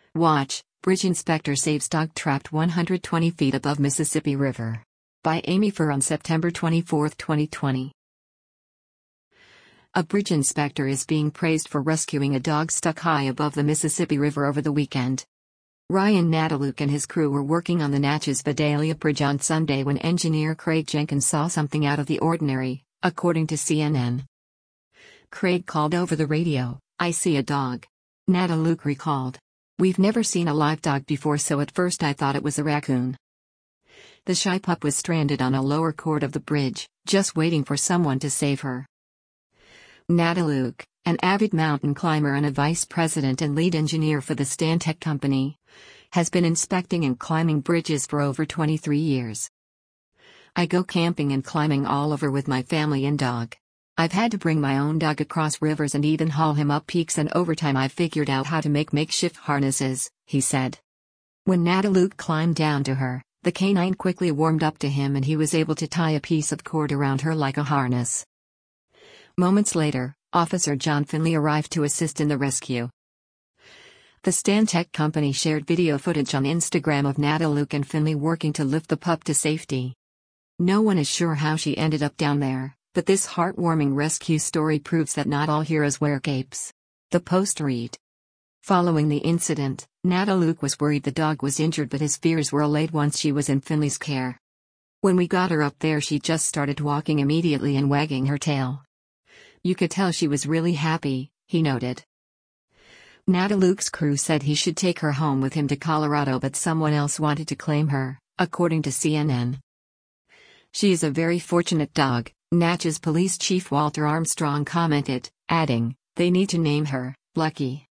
Watch, Bridge Inspector Saves Dog Trapped 120 Feet Above Mississippi River. By Amy Furr on September 24, 2020. A bridge inspector is being praised for rescuing a dog stuck high above the Mississippi River over the weekend. Ryan Nadeluke and his crew were working on the Natchez Vidalia Bridge on Sunday when engineer Craig Jenkins saw something out of the ordinary, according to CNN. Craig called over the radio, "I see a dog." Nadeluke recalled. "We've never seen a live dog before, so at first I thought it was a raccoon." The shy pup was stranded on a lower chord of the bridge, just waiting for someone to save her. Nadeluke, an avid mountain climber and a vice president and lead engineer for the Stantec company, has been inspecting and climbing bridges for over 23 years. "I go camping and climbing all over with my family and dog. I've had to bring my own dog across rivers and even haul him up peaks, and over time I've figured out how to make makeshift harnesses," he said. When Nadeluke climbed down to her, the canine quickly warmed up to him and he was able to tie a piece of cord around her like a harness. Moments later, Officer John Finley arrived to assist in the rescue. The Stantec company shared video footage on Instagram of Nadeluke and Finley working to lift the pup to safety. No one is sure how she ended up down there, but this heartwarming rescue story proves that not all heroes wear capes. The Post read. Following the incident, Nadeluke was worried the dog was injured, but his fears were allayed once she was in Finley's care. "When we got her up there, she just started walking immediately and wagging her tail. You could tell she was really happy," he noted. Nadeluke's crew said he should take her home with him to Colorado, but someone else wanted to claim her, according to CNN. "She is a very fortunate dog," Natchez Police Chief Walter Armstrong commented, adding, "They need to name her Lucky."